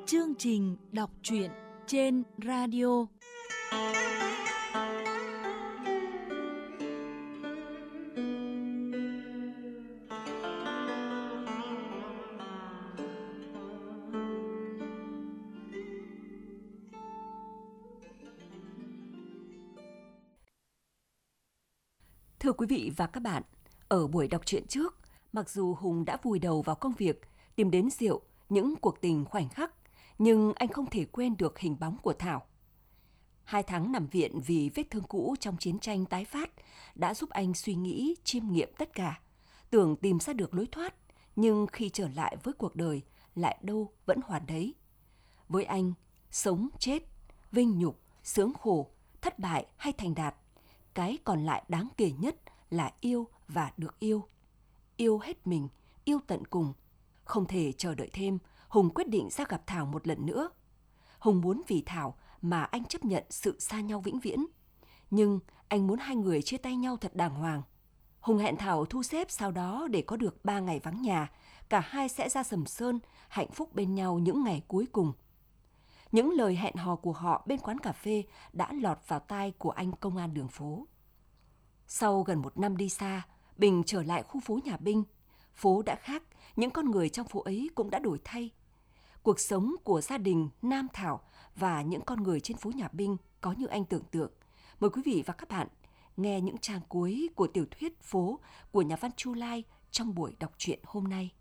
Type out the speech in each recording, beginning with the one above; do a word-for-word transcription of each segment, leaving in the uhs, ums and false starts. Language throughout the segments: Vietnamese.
Chương trình đọc truyện trên radio. Thưa quý vị và các bạn, ở buổi đọc truyện trước, mặc dù Hùng đã vùi đầu vào công việc, tìm đến rượu, những cuộc tình khoảnh khắc, nhưng anh không thể quên được hình bóng của Thảo. Hai tháng nằm viện vì vết thương cũ trong chiến tranh tái phát đã giúp anh suy nghĩ, chiêm nghiệm tất cả, tưởng tìm ra được lối thoát, nhưng khi trở lại với cuộc đời, lại đâu vẫn hoàn đấy. Với anh, sống, chết, vinh nhục, sướng khổ, thất bại hay thành đạt, cái còn lại đáng kể nhất là yêu và được yêu. Yêu hết mình, yêu tận cùng. Không thể chờ đợi thêm, Hùng quyết định ra gặp Thảo một lần nữa. Hùng muốn vì Thảo mà anh chấp nhận sự xa nhau vĩnh viễn. Nhưng anh muốn hai người chia tay nhau thật đàng hoàng. Hùng hẹn Thảo thu xếp sau đó để có được ba ngày vắng nhà. Cả hai sẽ ra Sầm Sơn, hạnh phúc bên nhau những ngày cuối cùng. Những lời hẹn hò của họ bên quán cà phê đã lọt vào tai của anh công an đường phố. Sau gần một năm đi xa, Bình trở lại khu phố nhà Binh. Phố đã khác, những con người trong phố ấy cũng đã đổi thay. Cuộc sống của gia đình Nam Thảo và những con người trên phố nhà Binh có như anh tưởng tượng. Mời quý vị và các bạn nghe những trang cuối của tiểu thuyết Phố của nhà văn Chu Lai trong buổi đọc truyện hôm nay.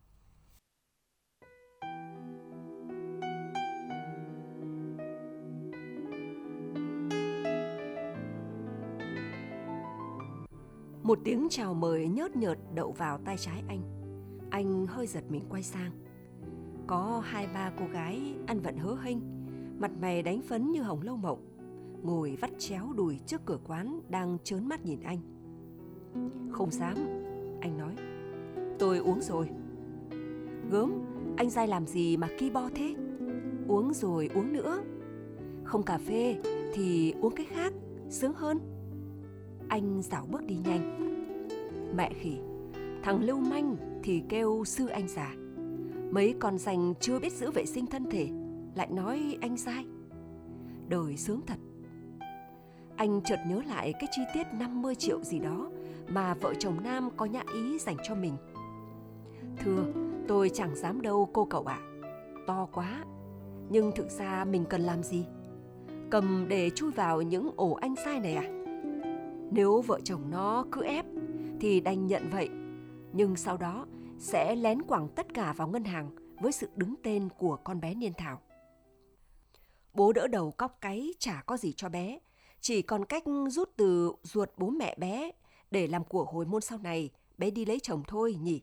Một tiếng chào mời nhớt nhợt đậu vào tai trái anh. Anh hơi giật mình quay sang. Có hai ba cô gái ăn vận hớ hênh, mặt mày đánh phấn như hồng lâu mộng, ngồi vắt chéo đùi trước cửa quán đang trớn mắt nhìn anh. Không dám, anh nói. Tôi uống rồi. Gớm, anh dai làm gì mà ki bo thế? Uống rồi uống nữa. Không cà phê thì uống cái khác, sướng hơn. Anh dảo bước đi nhanh. Mẹ khỉ, thằng lưu manh thì kêu sư anh già. Mấy con rành chưa biết giữ vệ sinh thân thể lại nói anh dai. Đời sướng thật. Anh chợt nhớ lại cái chi tiết năm mươi triệu gì đó mà vợ chồng Nam có nhã ý dành cho mình. Thưa, tôi chẳng dám đâu cô cậu ạ. To quá. Nhưng thực ra mình cần làm gì? Cầm để chui vào những ổ anh sai này à? Nếu vợ chồng nó cứ ép thì đành nhận vậy. Nhưng sau đó sẽ lén quẳng tất cả vào ngân hàng với sự đứng tên của con bé Niên Thảo. Bố đỡ đầu cóc cái chả có gì cho bé, chỉ còn cách rút từ ruột bố mẹ bé để làm của hồi môn sau này bé đi lấy chồng thôi nhỉ.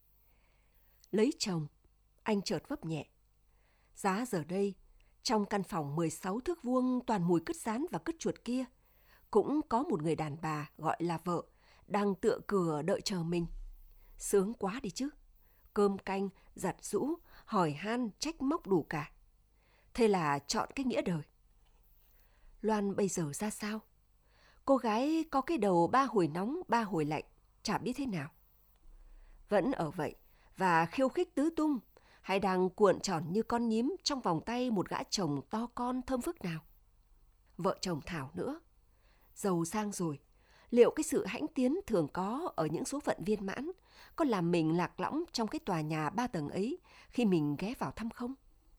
Lấy chồng, anh chợt vấp nhẹ. Giá giờ đây, trong căn phòng mười sáu thước vuông toàn mùi cứt rán và cứt chuột kia, cũng có một người đàn bà gọi là vợ đang tựa cửa đợi chờ mình. Sướng quá đi chứ. Cơm canh, giặt giũ, hỏi han, trách móc đủ cả. Thế là chọn cái nghĩa đời. Loan bây giờ ra sao? Cô gái có cái đầu ba hồi nóng, ba hồi lạnh, chả biết thế nào. Vẫn ở vậy và khiêu khích tứ tung, hay đang cuộn tròn như con nhím trong vòng tay một gã chồng to con thơm phức nào? Vợ chồng Thảo nữa. Giàu sang rồi, liệu cái sự hãnh tiến thường có ở những số phận viên mãn có làm mình lạc lõng trong cái tòa nhà ba tầng ấy khi mình ghé vào thăm không?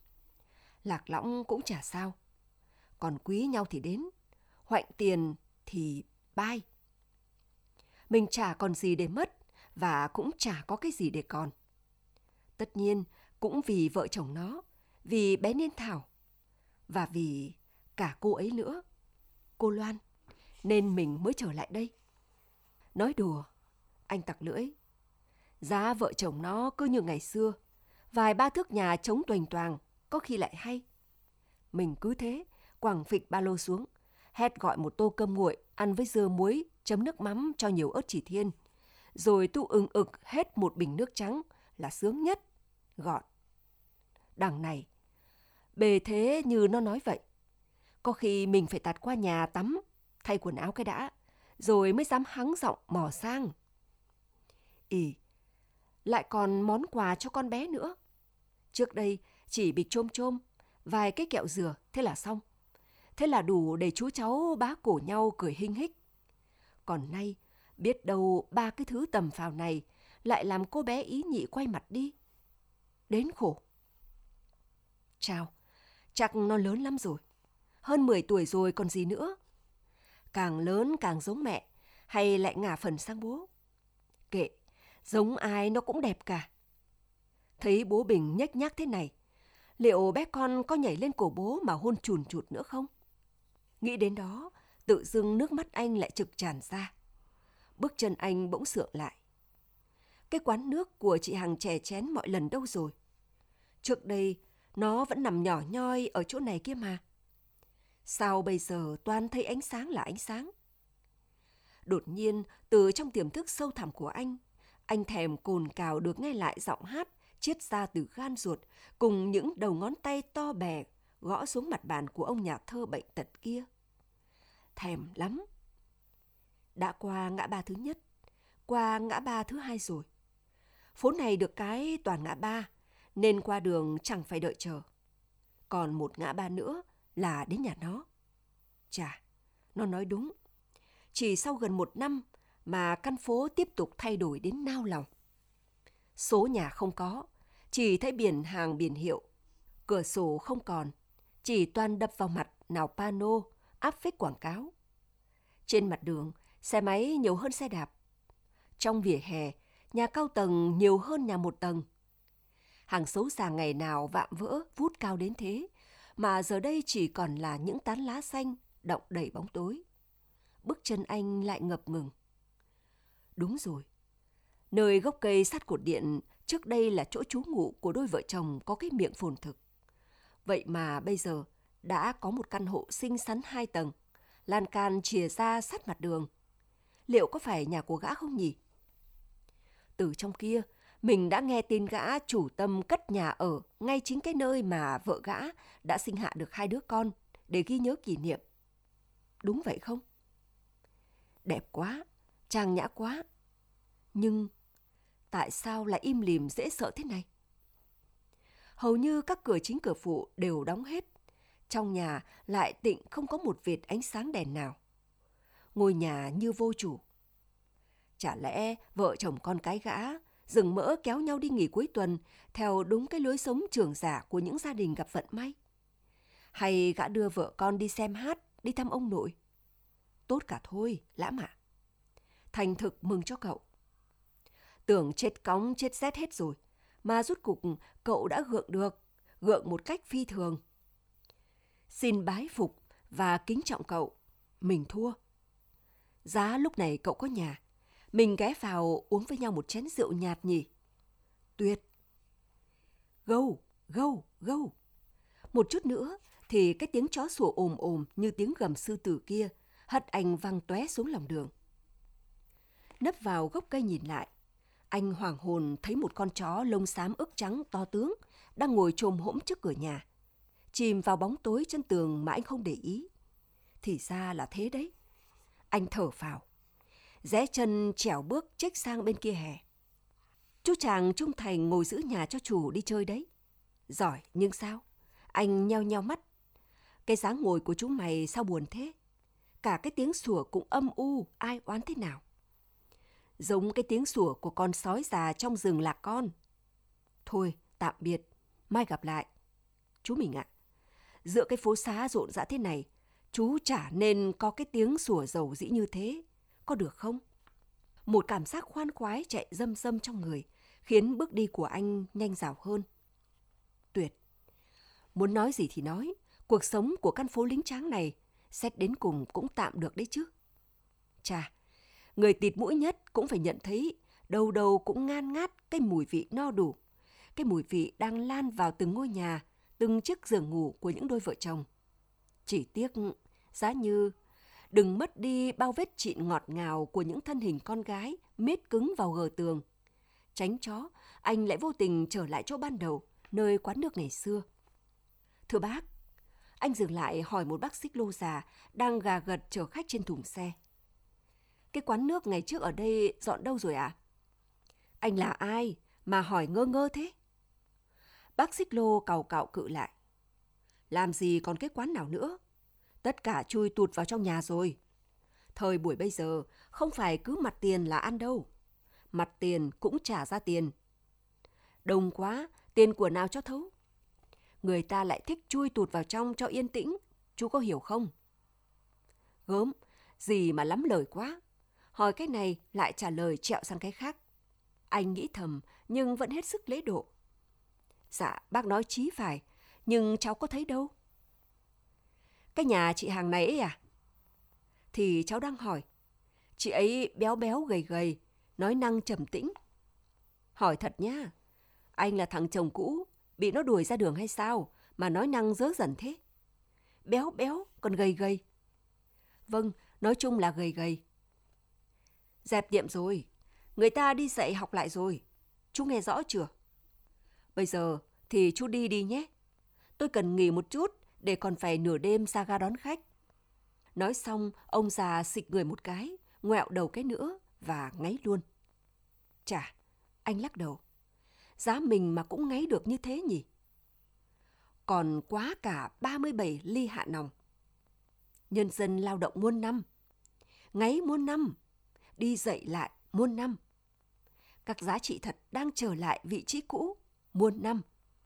Lạc lõng cũng chả sao. Còn quý nhau thì đến, hoạnh tiền thì bye. Mình chả còn gì để mất và cũng chả có cái gì để còn. Tất nhiên cũng vì vợ chồng nó, vì bé Niên Thảo và vì cả cô ấy nữa, cô Loan, nên mình mới trở lại đây. Nói đùa, anh tặc lưỡi. Giá vợ chồng nó cứ như ngày xưa, vài ba thước nhà trống toành toàng, có khi lại hay. Mình cứ thế, quẳng phịch ba lô xuống, hét gọi một tô cơm nguội, ăn với dưa muối, chấm nước mắm cho nhiều ớt chỉ thiên. Rồi tu ưng ực hết một bình nước trắng là sướng nhất, gọn. Đằng này, bề thế như nó nói vậy. Có khi mình phải tạt qua nhà tắm, thay quần áo cái đã, rồi mới dám hắng giọng mò sang. Ì, lại còn món quà cho con bé nữa. Trước đây chỉ bịch chôm chôm, vài cái kẹo dừa, thế là xong. Thế là đủ để chú cháu bá cổ nhau cười hinh hích. Còn nay, biết đâu ba cái thứ tầm phào này lại làm cô bé ý nhị quay mặt đi. Đến khổ. Chào, chắc nó lớn lắm rồi. Hơn mười tuổi rồi còn gì nữa. Càng lớn càng giống mẹ, hay lại ngả phần sang bố. Kệ, giống ai nó cũng đẹp cả. Thấy bố Bình nhếch nhác thế này, liệu bé con có nhảy lên cổ bố mà hôn chùn chụt nữa không? Nghĩ đến đó, tự dưng nước mắt anh lại trực tràn ra. Bước chân anh bỗng sượng lại. Cái quán nước của chị Hằng chè chén mọi lần đâu rồi? Trước đây, nó vẫn nằm nhỏ nhoi ở chỗ này kia mà. Sao bây giờ toàn thấy ánh sáng là ánh sáng? Đột nhiên, từ trong tiềm thức sâu thẳm của anh, anh thèm cồn cào được nghe lại giọng hát chiết ra từ gan ruột cùng những đầu ngón tay to bè gõ xuống mặt bàn của ông nhà thơ bệnh tật kia. Thèm lắm. Đã qua ngã ba thứ nhất, qua ngã ba thứ hai rồi. Phố này được cái toàn ngã ba, nên qua đường chẳng phải đợi chờ. Còn một ngã ba nữa là đến nhà nó. Chà, nó nói đúng. Chỉ sau gần một năm mà căn phố tiếp tục thay đổi đến nao lòng. Số nhà không có, chỉ thấy biển hàng biển hiệu. Cửa sổ không còn, chỉ toàn đập vào mặt nào pano, áp phích quảng cáo. Trên mặt đường, xe máy nhiều hơn xe đạp. Trong vỉa hè, nhà cao tầng nhiều hơn nhà một tầng. Hàng xấu xa ngày nào vạm vỡ, vút cao đến thế, mà giờ đây chỉ còn là những tán lá xanh đọng đầy bóng tối. Bước chân anh lại ngập ngừng. Đúng rồi, nơi gốc cây sát cột điện trước đây là chỗ trú ngụ của đôi vợ chồng có cái miệng phồn thực. Vậy mà bây giờ đã có một căn hộ xinh xắn hai tầng, lan can chìa ra sát mặt đường. Liệu có phải nhà của gã không nhỉ? Từ trong kia, mình đã nghe tin gã chủ tâm cất nhà ở ngay chính cái nơi mà vợ gã đã sinh hạ được hai đứa con để ghi nhớ kỷ niệm. Đúng vậy không? Đẹp quá, trang nhã quá. Nhưng tại sao lại im lìm dễ sợ thế này? Hầu như các cửa chính cửa phụ đều đóng hết. Trong nhà lại tịnh không có một vệt ánh sáng đèn nào. Ngôi nhà như vô chủ. Chả lẽ vợ chồng con cái gã rừng mỡ kéo nhau đi nghỉ cuối tuần theo đúng cái lối sống trưởng giả của những gia đình gặp vận may? Hay gã đưa vợ con đi xem hát, đi thăm ông nội? Tốt cả thôi, Lãm ạ. Thành thực mừng cho cậu. Tưởng chết cóng chết rét hết rồi, mà rốt cục cậu đã gượng được, gượng một cách phi thường. Xin bái phục và kính trọng cậu, mình thua. Giá lúc này cậu có nhà, mình ghé vào uống với nhau một chén rượu nhạt nhỉ? Tuyệt. Gâu, gâu, gâu. Một chút nữa thì cái tiếng chó sủa ồm ồm như tiếng gầm sư tử kia hất anh văng tóe xuống lòng đường. Nấp vào gốc cây nhìn lại, anh hoảng hồn thấy một con chó lông xám ức trắng to tướng đang ngồi chồm hổm trước cửa nhà, chìm vào bóng tối chân tường mà anh không để ý. Thì ra là thế đấy. Anh thở phào, rẽ chân trèo bước chếch sang bên kia hè. Chú chàng trung thành ngồi giữ nhà cho chủ đi chơi đấy. Giỏi nhưng sao? Anh nheo nheo mắt. Cái dáng ngồi của chú mày sao buồn thế? Cả cái tiếng sủa cũng âm u, ai oán thế nào? Giống cái tiếng sủa của con sói già trong rừng lạc con. Thôi, tạm biệt, mai gặp lại. Chú mình ạ, giữa cái phố xá rộn rã thế này, chú chả nên có cái tiếng sủa dầu dĩ như thế, có được không? Một cảm giác khoan khoái chạy râm râm trong người, khiến bước đi của anh nhanh rào hơn. Tuyệt. Muốn nói gì thì nói, cuộc sống của căn phố lính tráng này xét đến cùng cũng tạm được đấy chứ. Chà, người tịt mũi nhất cũng phải nhận thấy đâu đâu cũng ngan ngát cái mùi vị no đủ, cái mùi vị đang lan vào từng ngôi nhà, từng chiếc giường ngủ của những đôi vợ chồng. Chỉ tiếc, giá như đừng mất đi bao vết trịn ngọt ngào của những thân hình con gái miết cứng vào gờ tường. Tránh chó, anh lại vô tình trở lại chỗ ban đầu, nơi quán nước ngày xưa. Thưa bác, anh dừng lại hỏi một bác xích lô già đang gà gật chở khách trên thùng xe. Cái quán nước ngày trước ở đây dọn đâu rồi ạ? À? Anh là ai mà hỏi ngơ ngơ thế? Bác xích lô càu cạo cự lại. Làm gì còn cái quán nào nữa. Tất cả chui tụt vào trong nhà rồi. Thời buổi bây giờ không phải cứ mặt tiền là ăn đâu. Mặt tiền cũng trả ra tiền. Đông quá, tiền của nào cho thấu. Người ta lại thích chui tụt vào trong cho yên tĩnh. Chú có hiểu không? Gớm, gì mà lắm lời quá. Hỏi cái này lại trả lời trẹo sang cái khác. Anh nghĩ thầm nhưng vẫn hết sức lễ độ. Dạ, bác nói chí phải, nhưng cháu có thấy đâu. Cái nhà chị hàng này ấy à? Thì cháu đang hỏi. Chị ấy béo béo gầy gầy, nói năng trầm tĩnh. Hỏi thật nhá, anh là thằng chồng cũ, bị nó đuổi ra đường hay sao mà nói năng dớ dẩn thế? Béo béo, còn gầy gầy. Vâng, nói chung là gầy gầy. Dẹp tiệm rồi, người ta đi dạy học lại rồi. Chú nghe rõ chưa? Bây giờ thì chú đi đi nhé. Tôi cần nghỉ một chút để còn phải nửa đêm ra ga đón khách. Nói xong, ông già xịt người một cái, ngoẹo đầu cái nữa và ngáy luôn. Chà, anh lắc đầu. Giá mình mà cũng ngáy được như thế nhỉ? Còn quá cả ba mươi bảy ly hạ nòng. Nhân dân lao động muôn năm. Ngáy muôn năm. Đi dậy lại muôn năm. Các giá trị thật đang trở lại vị trí cũ muôn năm.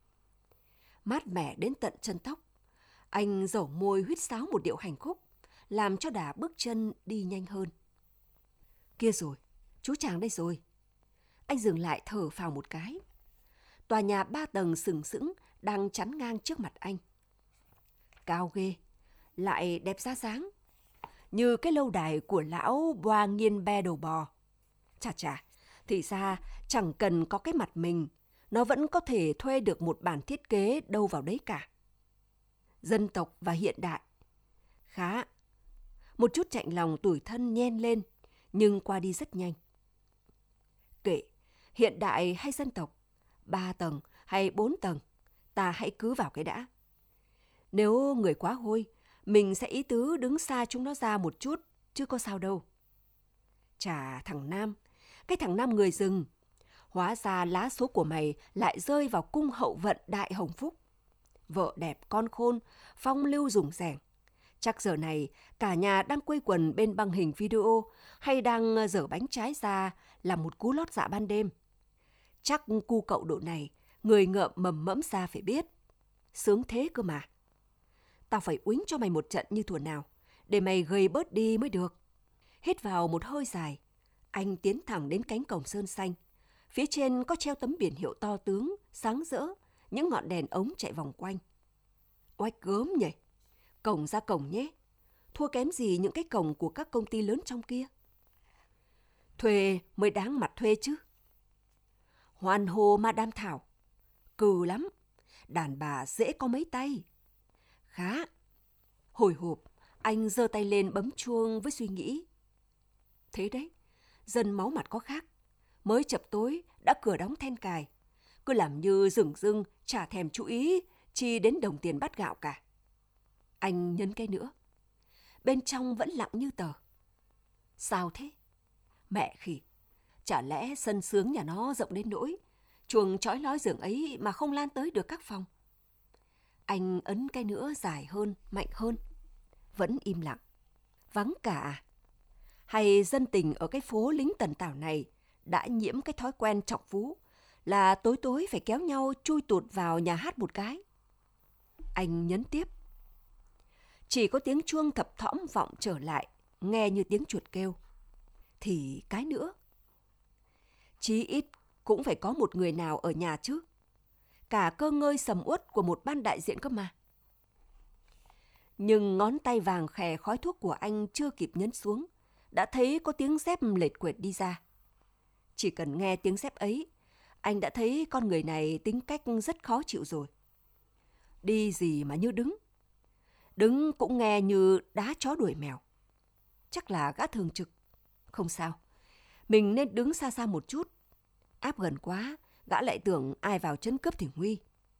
Mát mẻ đến tận chân tóc. Anh dẩu môi huýt sáo một điệu hành khúc, làm cho đà bước chân đi nhanh hơn. Kia rồi, chú chàng đây rồi. Anh dừng lại thở phào một cái. Tòa nhà ba tầng sừng sững đang chắn ngang trước mặt anh. Cao ghê, lại đẹp ra dáng. Như cái lâu đài của lão Boa Nghiên Be đầu bò. Chà chà, thì ra chẳng cần có cái mặt mình, nó vẫn có thể thuê được một bản thiết kế đâu vào đấy cả. Dân tộc và hiện đại. Khá. Một chút chạnh lòng tủi thân nhen lên, nhưng qua đi rất nhanh. Kệ, hiện đại hay dân tộc, ba tầng hay bốn tầng, ta hãy cứ vào cái đã. Nếu người quá hôi, mình sẽ ý tứ đứng xa chúng nó ra một chút, chứ có sao đâu. Chà, thằng Nam, cái thằng Nam người rừng, hóa ra lá số của mày lại rơi vào cung hậu vận đại hồng phúc. Vợ đẹp con khôn, phong lưu rủng rẻng. Chắc giờ này cả nhà đang quây quần bên băng hình video hay đang dở bánh trái ra làm một cú lót dạ ban đêm. Chắc cu cậu độ này, người ngợm mầm mẫm ra phải biết. Sướng thế cơ mà. Tao phải uýnh cho mày một trận như thuở nào, để mày gầy bớt đi mới được. Hít vào một hơi dài, anh tiến thẳng đến cánh cổng sơn xanh. Phía trên có treo tấm biển hiệu to tướng, sáng rỡ, những ngọn đèn ống chạy vòng quanh. Oách gớm nhỉ, cổng ra cổng nhé, thua kém gì những cái cổng của các công ty lớn trong kia. Thuê mới đáng mặt thuê chứ. Hoan hô Madame Thảo, cừ lắm, đàn bà dễ có mấy tay. Khá. Hồi hộp, anh giơ tay lên bấm chuông với suy nghĩ. Thế đấy, dân máu mặt có khác. Mới chập tối đã cửa đóng then cài. Cứ làm như rừng rưng chả thèm chú ý chi đến đồng tiền bát gạo cả. Anh nhấn cái nữa. Bên trong vẫn lặng như tờ. Sao thế? Mẹ khỉ, chả lẽ sân sướng nhà nó rộng đến nỗi chuồng chói lói giường ấy mà không lan tới được các phòng. Anh ấn cái nữa dài hơn, mạnh hơn. Vẫn im lặng. Vắng cả. Hay dân tình ở cái phố lính tần tảo này đã nhiễm cái thói quen trọng phú là tối tối phải kéo nhau chui tụt vào nhà hát một cái. Anh nhấn tiếp. Chỉ có tiếng chuông thập thõm vọng trở lại, nghe như tiếng chuột kêu. Thì cái nữa. Chí ít cũng phải có một người nào ở nhà chứ. Cả cơ ngơi sầm uất của một ban đại diện cơ mà. Nhưng ngón tay vàng khè khói thuốc của anh chưa kịp nhấn xuống, đã thấy có tiếng dép lệch quệt đi ra. Chỉ cần nghe tiếng dép ấy, anh đã thấy con người này tính cách rất khó chịu rồi. Đi gì mà như đứng. Đứng cũng nghe như đá chó đuổi mèo. Chắc là gã thường trực. Không sao, mình nên đứng xa xa một chút. Áp gần quá, gã lại tưởng ai vào trấn cướp thì nguy.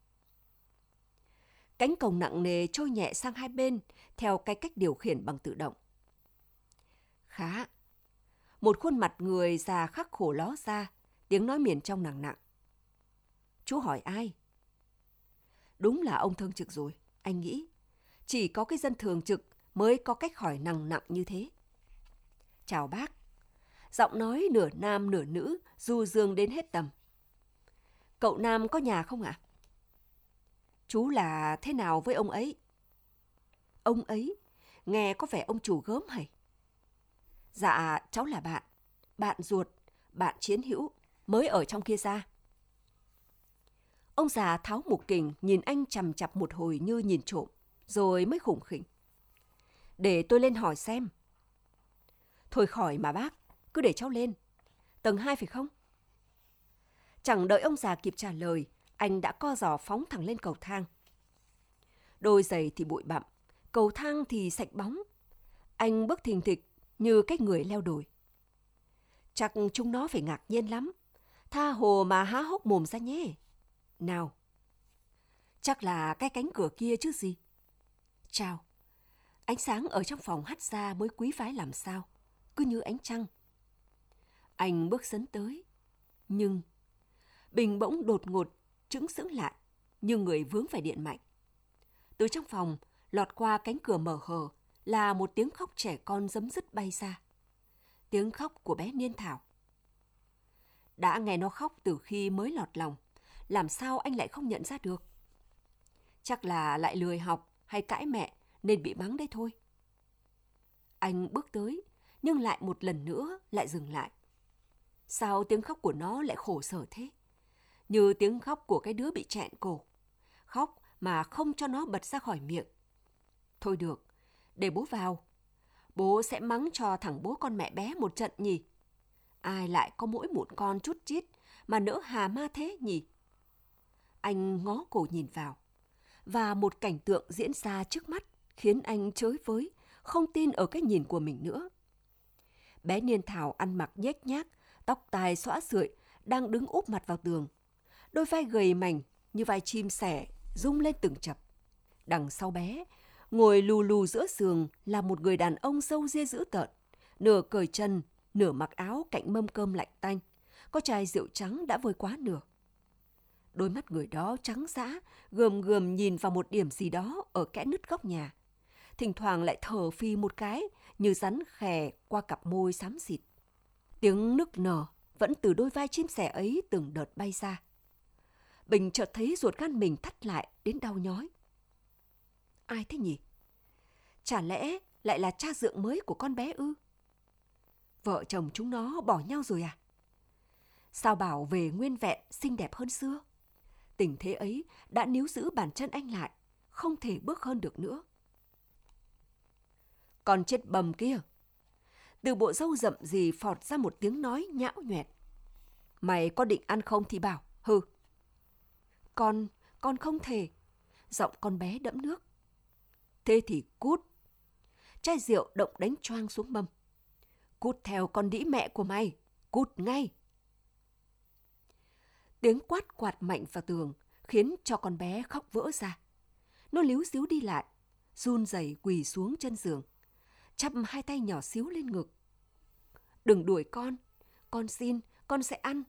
Cánh cổng nặng nề trôi nhẹ sang hai bên theo cái cách điều khiển bằng tự động. Khá. Một khuôn mặt người già khắc khổ ló ra, tiếng nói miền trong nặng nặng. Chú hỏi ai? Đúng là ông thương trực rồi. Anh nghĩ, chỉ có cái dân thường trực mới có cách hỏi nặng nặng như thế. Chào bác. Giọng nói nửa nam nửa nữ, du dương đến hết tầm. Cậu Nam có nhà không ạ? Chú là thế nào với ông ấy? Ông ấy? Nghe có vẻ ông chủ gớm hả? Dạ, cháu là bạn. Bạn ruột, bạn chiến hữu, mới ở trong kia ra. Ông già tháo một kình nhìn anh chằm chặp một hồi như nhìn trộm, rồi mới khủng khỉnh. Để tôi lên hỏi xem. Thôi khỏi mà bác, cứ để cháu lên. Tầng hai phải không? Chẳng đợi ông già kịp trả lời, anh đã co giò phóng thẳng lên cầu thang. Đôi giày thì bụi bặm, cầu thang thì sạch bóng. Anh bước thình thịch như cái người leo đồi. Chắc chúng nó phải ngạc nhiên lắm. Tha hồ mà há hốc mồm ra nhé. Nào. Chắc là cái cánh cửa kia chứ gì. Chào. Ánh sáng ở trong phòng hắt ra mới quý phái làm sao. Cứ như ánh trăng. Anh bước sấn tới. Nhưng Bình bỗng đột ngột chững sững lại, như người vướng phải điện mạnh. Từ trong phòng, lọt qua cánh cửa mở hờ là một tiếng khóc trẻ con rấm rứt bay ra. Tiếng khóc của bé Niên Thảo. Đã nghe nó khóc từ khi mới lọt lòng, làm sao anh lại không nhận ra được? Chắc là lại lười học hay cãi mẹ nên bị mắng đấy thôi. Anh bước tới, nhưng lại một lần nữa lại dừng lại. Sao tiếng khóc của nó lại khổ sở thế? Như tiếng khóc của cái đứa bị chẹn cổ. Khóc mà không cho nó bật ra khỏi miệng. Thôi được, để bố vào. Bố sẽ mắng cho thằng bố con mẹ bé một trận nhỉ? Ai lại có mỗi một con chút chít mà nỡ hà ma thế nhỉ? Anh ngó cổ nhìn vào. Và một cảnh tượng diễn ra trước mắt khiến anh chới với, không tin ở cái nhìn của mình nữa. Bé Niên Thảo ăn mặc nhếch nhác, tóc tai xõa sượi, đang đứng úp mặt vào tường. Đôi vai gầy mảnh như vai chim sẻ rung lên từng chập. Đằng sau bé, ngồi lù lù giữa giường là một người đàn ông râu ria dữ tợn, nửa cởi chân, nửa mặc áo cạnh mâm cơm lạnh tanh, có chai rượu trắng đã vơi quá nửa. Đôi mắt người đó trắng dã, gườm gườm nhìn vào một điểm gì đó ở kẽ nứt góc nhà. Thỉnh thoảng lại thở phì một cái, như rắn khè qua cặp môi xám xịt. Tiếng nức nở vẫn từ đôi vai chim sẻ ấy từng đợt bay ra. Bình chợt thấy ruột gan mình thắt lại đến đau nhói. Ai thế nhỉ? Chả lẽ lại là cha dượng mới của con bé ư? Vợ chồng chúng nó bỏ nhau rồi à? Sao bảo về nguyên vẹn xinh đẹp hơn xưa? Tình thế ấy đã níu giữ bàn chân anh lại, không thể bước hơn được nữa. Còn chết bầm kia! Từ bộ râu rậm gì phọt ra một tiếng nói nhão nhoẹt. Mày có định ăn không thì bảo, hừ. Con, con không thể. Giọng con bé đẫm nước. Thế thì cút. Chai rượu động đánh choang xuống mâm. Cút theo con đĩ mẹ của mày. Cút ngay. Tiếng quát quạt mạnh vào tường khiến cho con bé khóc vỡ ra. Nó líu xíu đi lại, run rẩy quỳ xuống chân giường, chắp hai tay nhỏ xíu lên ngực. Đừng đuổi con, con xin, con sẽ ăn.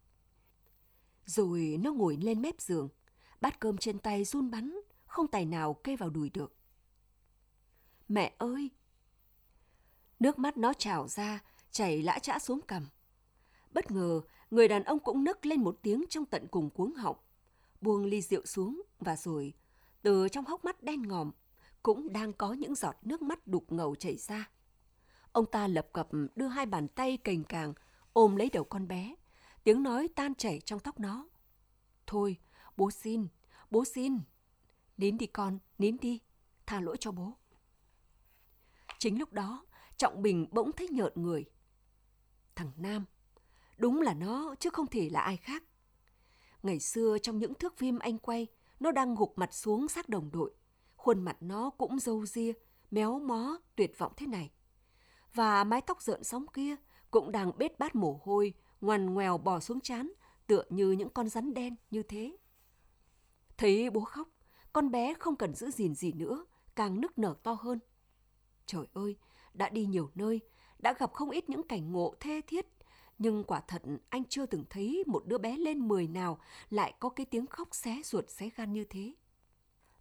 Rồi nó ngồi lên mép giường, bát cơm trên tay run bắn, không tài nào kê vào đùi được. Mẹ ơi! Nước mắt nó trào ra, chảy lã chã xuống cằm. Bất ngờ, người đàn ông cũng nấc lên một tiếng trong tận cùng cuống họng, buông ly rượu xuống và rồi, từ trong hốc mắt đen ngòm, cũng đang có những giọt nước mắt đục ngầu chảy ra. Ông ta lập cập đưa hai bàn tay cềnh càng ôm lấy đầu con bé, tiếng nói tan chảy trong tóc nó. Thôi, bố xin, bố xin. Nín đi con, nín đi, tha lỗi cho bố. Chính lúc đó, Trọng Bình bỗng thấy nhợn người. Thằng Nam, đúng là nó chứ không thể là ai khác. Ngày xưa trong những thước phim anh quay, nó đang gục mặt xuống xác đồng đội. Khuôn mặt nó cũng râu ria, méo mó, tuyệt vọng thế này. Và mái tóc rợn sóng kia cũng đang bết bát mồ hôi, ngoằn ngoèo bò xuống trán, tựa như những con rắn đen như thế. Thấy bố khóc, con bé không cần giữ gìn gì nữa, càng nức nở to hơn. Trời ơi, đã đi nhiều nơi, đã gặp không ít những cảnh ngộ thê thiết, nhưng quả thật anh chưa từng thấy một đứa bé lên mười nào lại có cái tiếng khóc xé ruột xé gan như thế.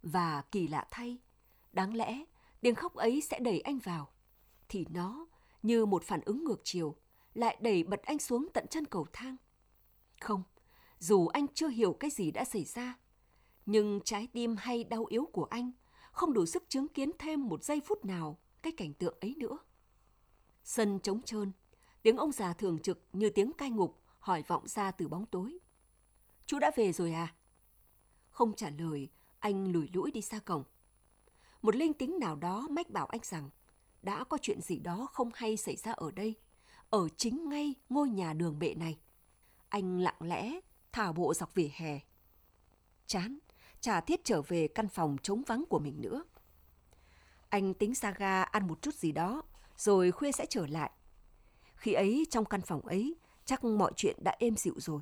Và kỳ lạ thay, đáng lẽ tiếng khóc ấy sẽ đẩy anh vào, thì nó như một phản ứng ngược chiều, lại đẩy bật anh xuống tận chân cầu thang. Không, dù anh chưa hiểu cái gì đã xảy ra, nhưng trái tim hay đau yếu của anh không đủ sức chứng kiến thêm một giây phút nào cái cảnh tượng ấy nữa. Sân trống trơn, tiếng ông già thường trực như tiếng cai ngục hỏi vọng ra từ bóng tối. Chú đã về rồi à? Không trả lời, anh lủi lũi đi xa cổng. Một linh tính nào đó mách bảo anh rằng đã có chuyện gì đó không hay xảy ra ở đây, ở chính ngay ngôi nhà đường bệ này. Anh lặng lẽ thả bộ dọc vỉa hè. Chán, chả thiết trở về căn phòng trống vắng của mình nữa. Anh tính ra ga ăn một chút gì đó, rồi khuya sẽ trở lại. Khi ấy trong căn phòng ấy, chắc mọi chuyện đã êm dịu rồi.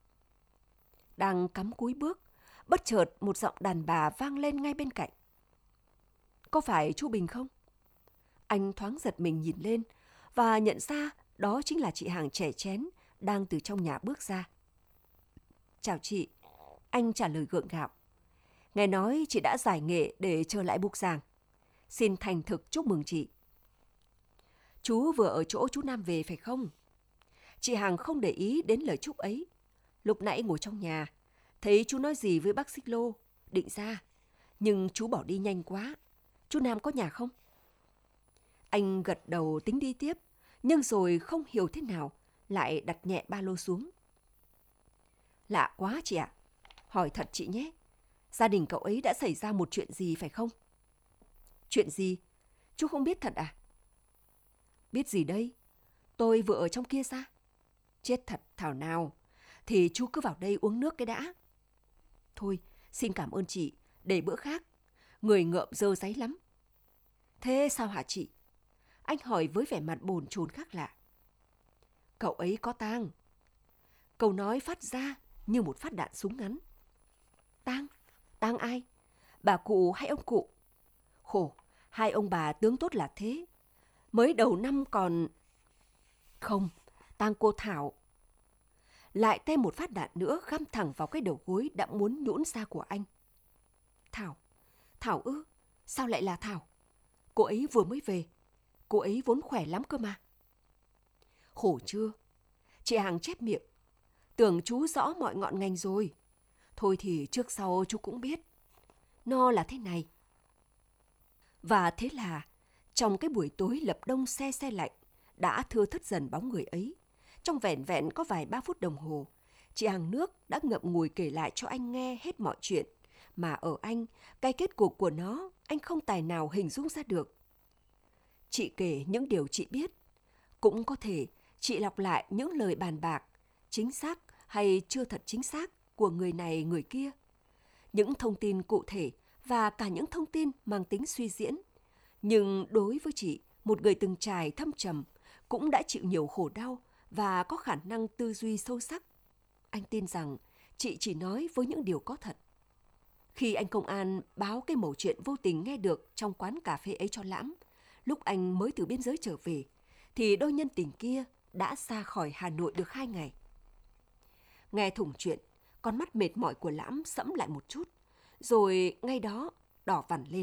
Đang cắm cúi bước, bất chợt một giọng đàn bà vang lên ngay bên cạnh. Có phải chú Bình không? Anh thoáng giật mình nhìn lên và nhận ra đó chính là chị hàng trẻ chén đang từ trong nhà bước ra. Chào chị, anh trả lời gượng gạo. Nghe nói chị đã giải nghệ để trở lại bục giảng. Xin thành thực chúc mừng chị. Chú vừa ở chỗ chú Nam về phải không? Chị Hằng không để ý đến lời chúc ấy. Lúc nãy ngồi trong nhà, thấy chú nói gì với bác Xích Lô, định ra. Nhưng chú bỏ đi nhanh quá. Chú Nam có nhà không? Anh gật đầu tính đi tiếp, nhưng rồi không hiểu thế nào, lại đặt nhẹ ba lô xuống. Lạ quá chị ạ. Hỏi thật chị nhé. Gia đình cậu ấy đã xảy ra một chuyện gì phải không? Chuyện gì? Chú không biết thật à? Biết gì đây? Tôi vừa ở trong kia ra. Chết thật thảo nào. Thì chú cứ vào đây uống nước cái đã. Thôi, xin cảm ơn chị. Để bữa khác. Người ngợm dơ dáy lắm. Thế sao hả chị? Anh hỏi với vẻ mặt bồn chồn khác lạ. Cậu ấy có tang. Câu nói phát ra như một phát đạn súng ngắn. Tang? Tang ai? Bà cụ hay ông cụ? Khổ, hai ông bà tướng tốt là thế. Mới đầu năm còn... Không, tang cô Thảo. Lại thêm một phát đạn nữa găm thẳng vào cái đầu gối đã muốn nhũn ra của anh. Thảo? Thảo ư? Sao lại là Thảo? Cô ấy vừa mới về. Cô ấy vốn khỏe lắm cơ mà. Khổ chưa? Chị Hằng chép miệng. Tưởng chú rõ mọi ngọn ngành rồi. Thôi thì trước sau chú cũng biết. Nó là thế này. Và thế là, trong cái buổi tối lập đông se se lạnh, đã thưa thớt dần bóng người ấy. Trong vẻn vẹn có vài ba phút đồng hồ, chị Hằng Nước đã ngậm ngùi kể lại cho anh nghe hết mọi chuyện, mà ở anh, cái kết cục của nó, anh không tài nào hình dung ra được. Chị kể những điều chị biết. Cũng có thể chị lọc lại những lời bàn bạc, chính xác hay chưa thật chính xác của người này người kia. Những thông tin cụ thể và cả những thông tin mang tính suy diễn. Nhưng đối với chị, một người từng trải thâm trầm, cũng đã chịu nhiều khổ đau và có khả năng tư duy sâu sắc, anh tin rằng chị chỉ nói với những điều có thật. Khi anh công an báo cái mẩu chuyện vô tình nghe được trong quán cà phê ấy cho Lãm, lúc anh mới từ biên giới trở về, thì đôi nhân tình kia đã xa khỏi Hà Nội được hai ngày. Nghe thủng chuyện, con mắt mệt mỏi của Lãm sẫm lại một chút, rồi ngay đó đỏ vằn lên.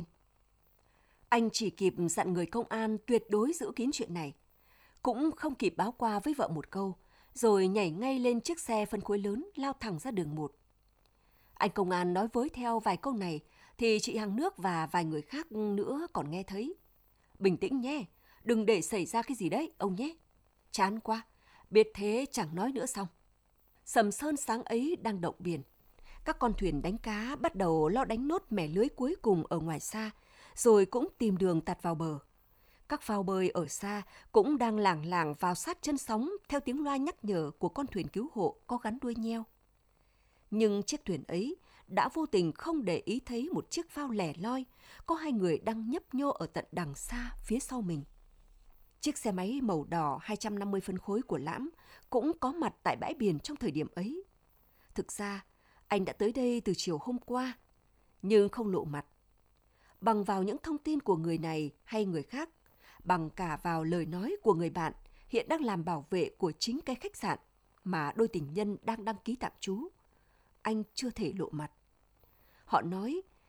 Anh chỉ kịp dặn người công an tuyệt đối giữ kín chuyện này, cũng không kịp báo qua với vợ một câu, rồi nhảy ngay lên chiếc xe phân khối lớn lao thẳng ra đường một. Anh công an nói với theo vài câu này, thì chị Hằng Nước và vài người khác nữa còn nghe thấy. Bình tĩnh nhé, đừng để xảy ra cái gì đấy, ông nhé. Chán quá, biết thế chẳng nói nữa xong. Sầm sơn sáng ấy đang động biển. Các con thuyền đánh cá bắt đầu lo đánh nốt mẻ lưới cuối cùng ở ngoài xa, rồi cũng tìm đường tạt vào bờ. Các phao bơi ở xa cũng đang lảng lảng vào sát chân sóng theo tiếng loa nhắc nhở của con thuyền cứu hộ có gắn đuôi nheo. Nhưng chiếc thuyền ấy đã vô tình không để ý thấy một chiếc phao lẻ loi, có hai người đang nhấp nhô ở tận đằng xa phía sau mình. Chiếc xe máy màu đỏ hai trăm năm mươi phân khối của Lãm cũng có mặt tại bãi biển trong thời điểm ấy. Thực ra, anh đã tới đây từ chiều hôm qua, nhưng không lộ mặt. Bằng vào những thông tin của người này hay người khác, bằng cả vào lời nói của người bạn hiện đang làm bảo vệ của chính cái khách sạn mà đôi tình nhân đang đăng ký tạm trú, anh chưa thể lộ mặt. Họ nói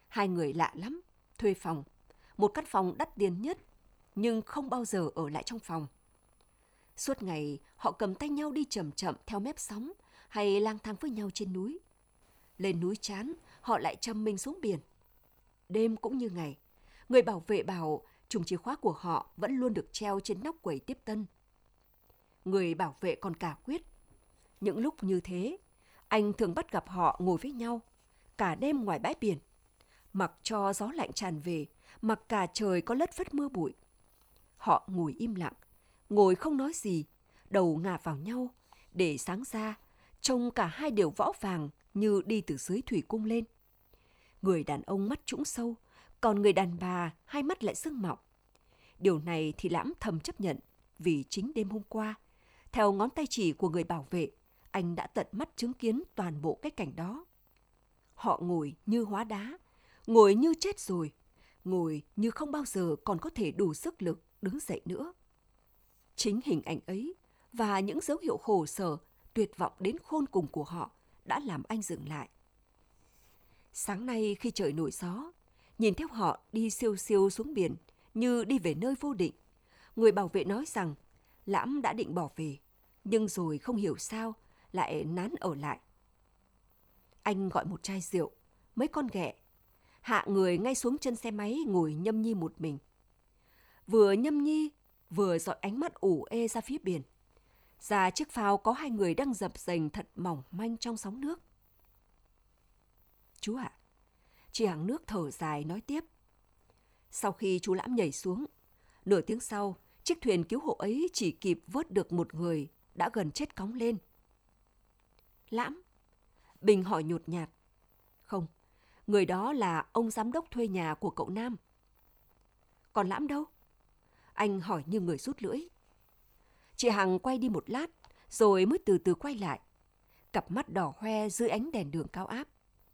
Hai người lạ lắm, thuê phòng, một căn phòng đắt tiền nhất, nhưng không bao giờ ở lại trong phòng. Suốt ngày, họ cầm tay nhau đi chậm chậm theo mép sóng hay lang thang với nhau trên núi. Lên núi chán, họ lại châm mình xuống biển. Đêm cũng như ngày, người bảo vệ bảo chùm chìa khóa của họ vẫn luôn được treo trên nóc quầy tiếp tân. Người bảo vệ còn cả quyết. Những lúc như thế, anh thường bắt gặp họ ngồi với nhau, cả đêm ngoài bãi biển, mặc cho gió lạnh tràn về, mặc cả trời có lất phất mưa bụi. Họ ngồi im lặng, ngồi không nói gì, đầu ngả vào nhau, để sáng ra, trông cả hai đều võ vàng như đi từ dưới thủy cung lên. Người đàn ông mắt trũng sâu, còn người đàn bà hai mắt lại sưng mọng. Điều này thì Lãm thầm chấp nhận, vì chính đêm hôm qua, theo ngón tay chỉ của người bảo vệ, anh đã tận mắt chứng kiến toàn bộ cái cảnh đó. Họ ngồi như hóa đá, ngồi như chết rồi, ngồi như không bao giờ còn có thể đủ sức lực đứng dậy nữa. Chính hình ảnh ấy và những dấu hiệu khổ sở, tuyệt vọng đến khôn cùng của họ đã làm anh dừng lại. Sáng nay khi trời nổi gió, nhìn theo họ đi siêu siêu xuống biển như đi về nơi vô định, người bảo vệ nói rằng Lãm đã định bỏ về, nhưng rồi không hiểu sao lại nán ở lại. Anh gọi một chai rượu, mấy con ghẹ, hạ người ngay xuống chân xe máy ngồi nhâm nhi một mình. Vừa nhâm nhi, vừa dọi ánh mắt ủ ê ra phía biển. Ra chiếc phao có hai người đang dập dềnh thật mỏng manh trong sóng nước. Chú ạ, à, chị hàng nước thở dài nói tiếp. Sau khi chú Lãm nhảy xuống, nửa tiếng sau, chiếc thuyền cứu hộ ấy chỉ kịp vớt được một người đã gần chết cóng lên. Lãm? Bình hỏi nhột nhạt. Không, người đó là ông giám đốc thuê nhà của cậu Nam. Còn Lãm đâu? Anh hỏi như người rút lưỡi. Chị Hằng quay đi một lát, rồi mới từ từ quay lại. Cặp mắt đỏ hoe dưới ánh đèn đường cao áp.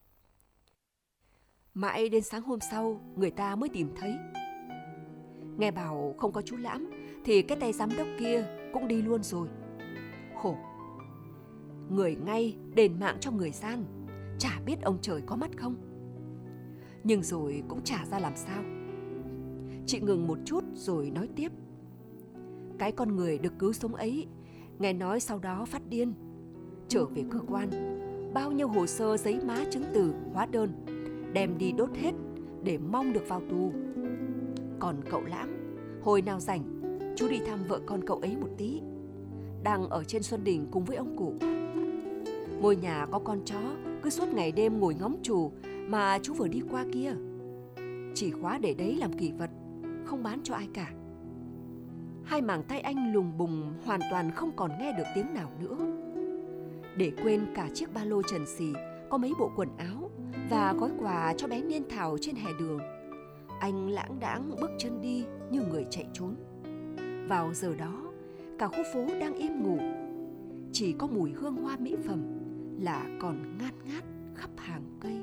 Mãi đến sáng hôm sau, người ta mới tìm thấy. Nghe bảo không có chú Lãm, thì cái tay giám đốc kia cũng đi luôn rồi. Khổ. Người ngay đền mạng cho người gian, chả biết ông trời có mắt không. Nhưng rồi cũng chả ra làm sao. Chị ngừng một chút rồi nói tiếp. Cái con người được cứu sống ấy, nghe nói sau đó phát điên. Trở về cơ quan, bao nhiêu hồ sơ giấy má chứng từ, hóa đơn, đem đi đốt hết để mong được vào tù. Còn cậu Lãm, hồi nào rảnh, chú đi thăm vợ con cậu ấy một tí. Đang ở trên Xuân Đình cùng với ông cụ. Ngôi nhà có con chó cứ suốt ngày đêm ngồi ngóng chủ mà chú vừa đi qua kia. Chỉ khóa để đấy làm kỷ vật, không bán cho ai cả. Hai màng tay anh lùng bùng hoàn toàn không còn nghe được tiếng nào nữa. Để quên cả chiếc ba lô trần xì có mấy bộ quần áo và gói quà cho bé Niên Thảo trên hè đường, anh lãng đãng bước chân đi như người chạy trốn. Vào giờ đó, cả khu phố đang im ngủ, chỉ có mùi hương hoa mỹ phẩm là còn ngát ngát khắp hàng cây.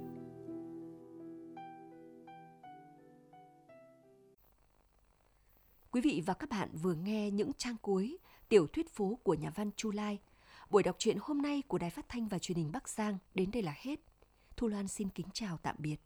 Quý vị và các bạn vừa nghe những trang cuối tiểu thuyết phố của nhà văn Chu Lai. Buổi đọc truyện hôm nay của Đài Phát thanh và Truyền hình Bắc Giang đến đây là hết. Thu Loan xin kính chào tạm biệt.